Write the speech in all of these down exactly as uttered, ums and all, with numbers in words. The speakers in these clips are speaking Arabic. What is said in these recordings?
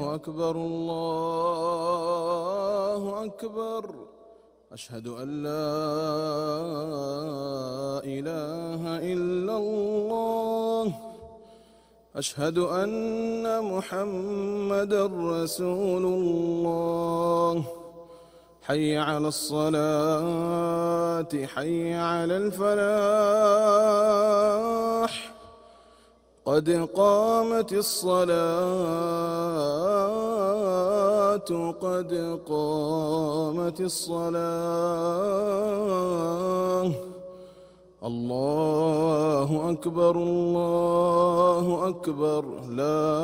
أكبر الله أكبر. أشهد أن لا إله إلا الله. أشهد أن محمدًا رسول الله. حي على الصلاة، حي على الفلاح، قد قامت الصلاة، قد قامت الصلاة. الله أكبر الله أكبر، لا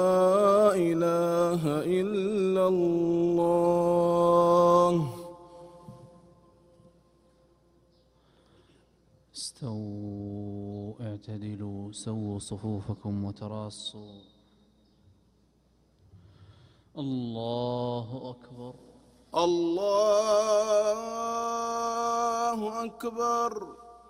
إله إلا الله. استووا، اعتدلوا، سووا صفوفكم وتراصوا. الله أكبر الله أكبر.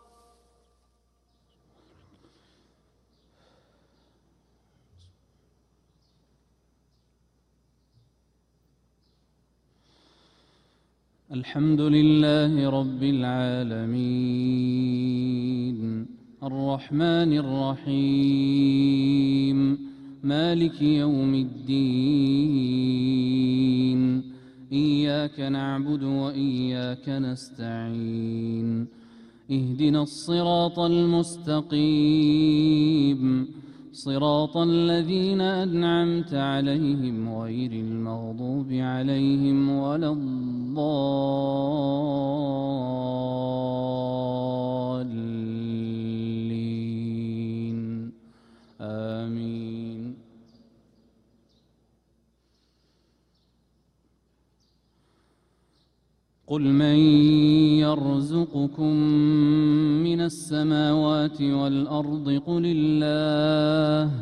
الحمد لله رب العالمين، الرحمن الرحيم، مالك يوم الدين. إياك نعبد وإياك نستعين. اهدنا الصراط المستقيم، صراط الذين أنعمت عليهم غير المغضوب عليهم ولا الضالين. آمين. قل من يرزقكم من السماوات والأرض قل الله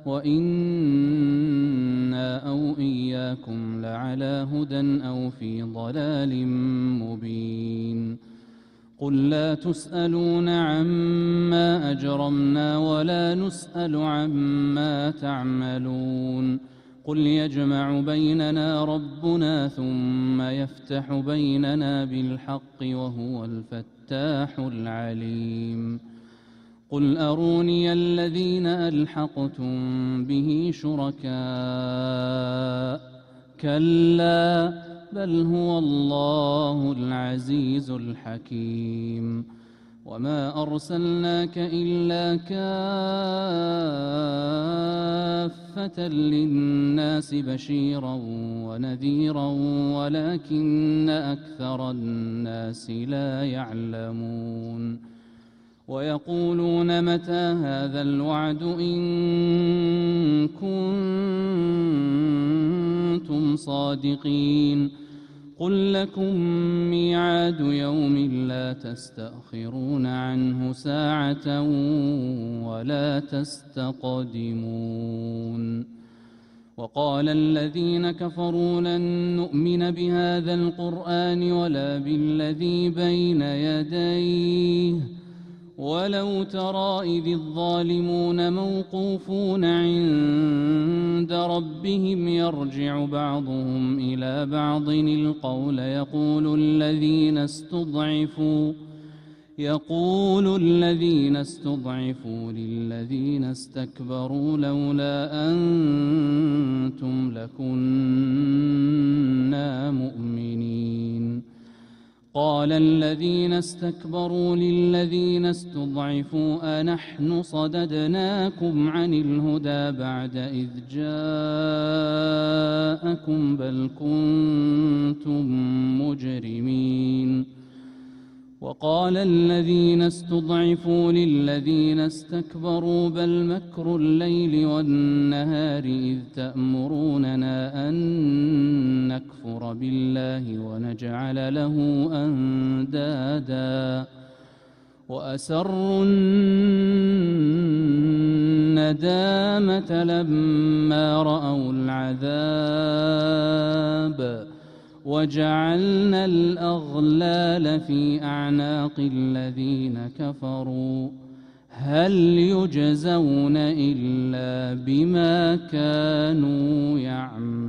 وإنا أو إياكم لعلى هدى أو في ضلال مبين. قل لا تسألون عما أجرمنا ولا نسأل عما تعملون. قل يجمع بيننا ربنا ثم يفتح بيننا بالحق وهو الفتاح العليم. قل أروني الذين ألحقتم به شركاء، كلا بل هو الله العزيز الحكيم. وما أرسلناك إلا كافة للناس بشيرا ونذيرا ولكن أكثر الناس لا يعلمون. ويقولون متى هذا الوعد إن كنتم صادقين. قل لكم ميعاد يوم لا تستأخرون عنه ساعة ولا تستقدمون. وقال الذين كفروا لن نؤمن بهذا القرآن ولا بالذي بين يديه ولو ترى إذ الظالمون موقوفون عند ربهم يرجع بعضهم إلى بعض القول يقول الذين استضعفوا يقول الذين استضعفوا للذين استكبروا لولا أنتم لكنا مؤمنين. قال الذين استكبروا للذين استضعفوا أنحن صددناكم عن الهدى بعد إذ جاءكم بل كنتم مجرمين. وقال الذين استضعفوا للذين استكبروا بل مكر الليل والنهار إذ تأمروننا أن نكفر بالله ونجعل له أندادا وأسروا الندامة لما رأوا العذاب وجعلنا الأغلال في أعناق الذين كفروا هل يجزون إلا بما كانوا يعملون.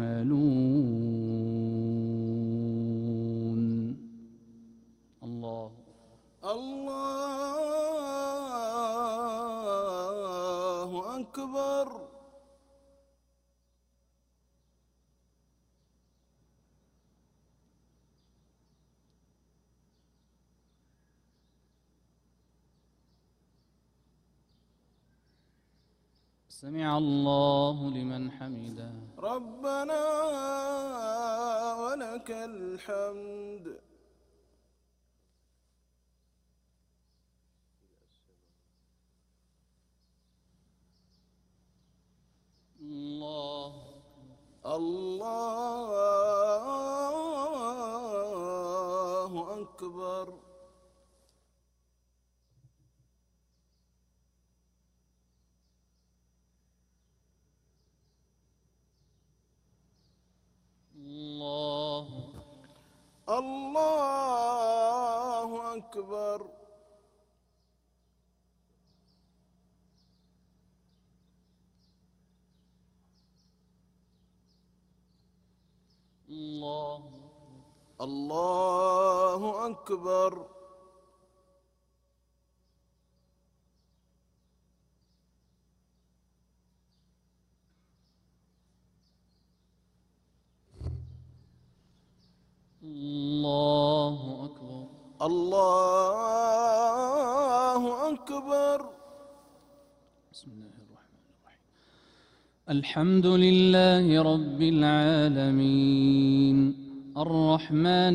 سمع الله لمن حمده. ربنا ولك الحمد. الله الله أكبر. الله الله أكبر. الله الله أكبر. الله أكبر. الله أكبر. بسم الله الرحمن الرحيم. الحمد لله رب العالمين الرحمن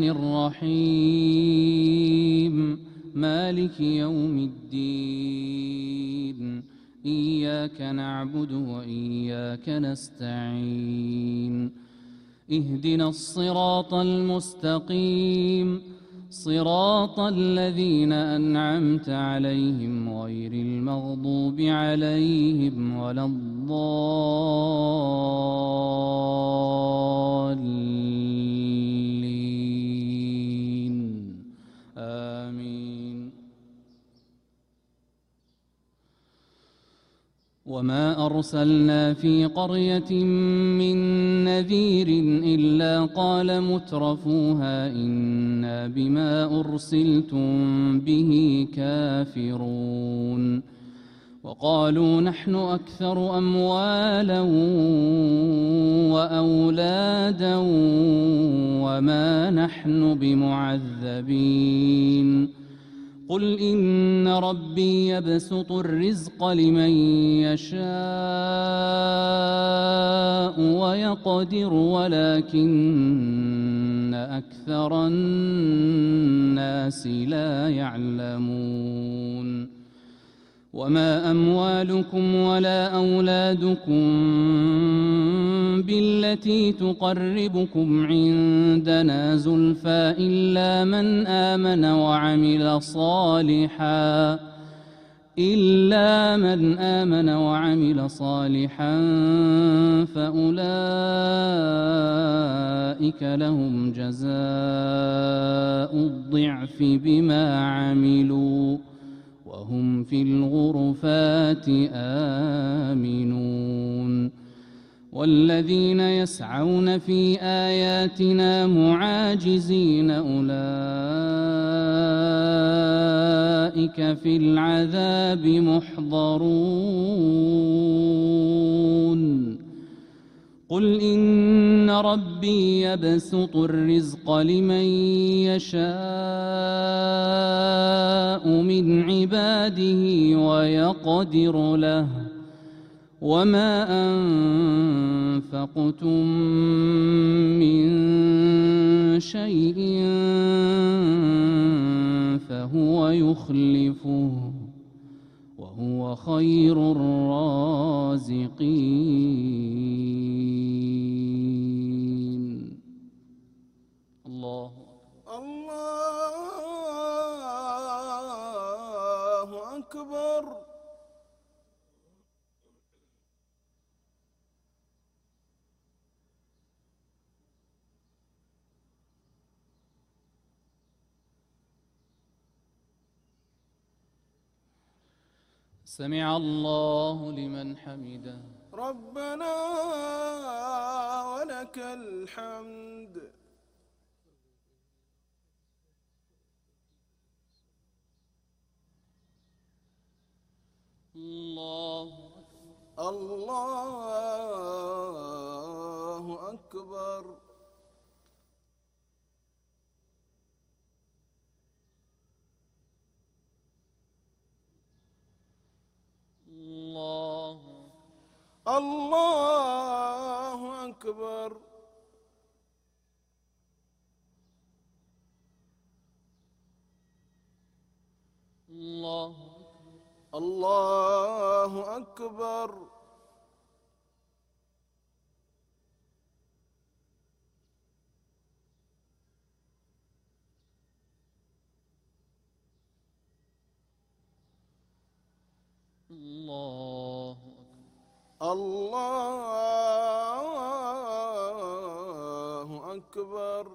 الرحيم مالك يوم الدين إياك نعبد وإياك نستعين اهدنا الصراط المستقيم صراط الذين أنعمت عليهم غير المغضوب عليهم ولا الضالين آمين. وما أرسلنا في قرية من نذير إلا قال مترفوها إنا بما أرسلتم به كافرون وقالوا نحن أكثر أموالا وأولادا وما نحن بمعذبين قل إن ربي يبسط الرزق لمن يشاء ويقدر ولكن أكثر الناس لا يعلمون وما أموالكم ولا أولادكم بالتي تقربكم عندنا زلفى إلا من آمن وعمل صالحا إلا من آمن وعمل صالحا فأولئك لهم جزاء الضعف بما عملوا وهم في الغرفات آمنون والذين يسعون في آياتنا معاجزين أولئك في العذاب محضرون قل إن ربي يبسط الرزق لمن يشاء من عباده ويقدر له وما أنفقتم من شيء فهو يخلفه وهو خير الرازقين. الله الله أكبر. سمع الله لمن حمده. ربنا ولك الحمد. الله الله أكبر. الله أكبر. الله الله أكبر. الله الله أكبر.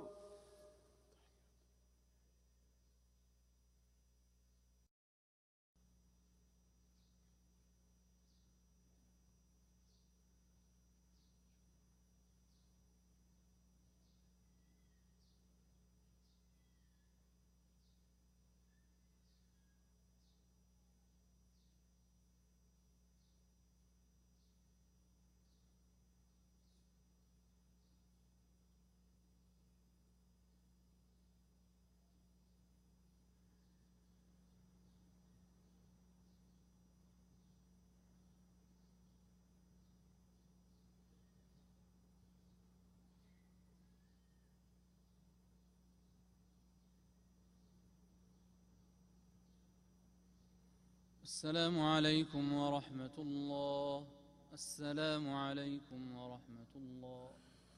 السلام عليكم ورحمة الله. السلام عليكم ورحمة الله.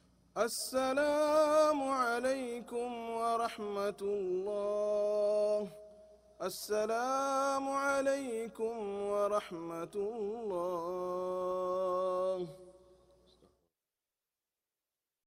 السلام عليكم ورحمة الله. السلام عليكم ورحمة الله.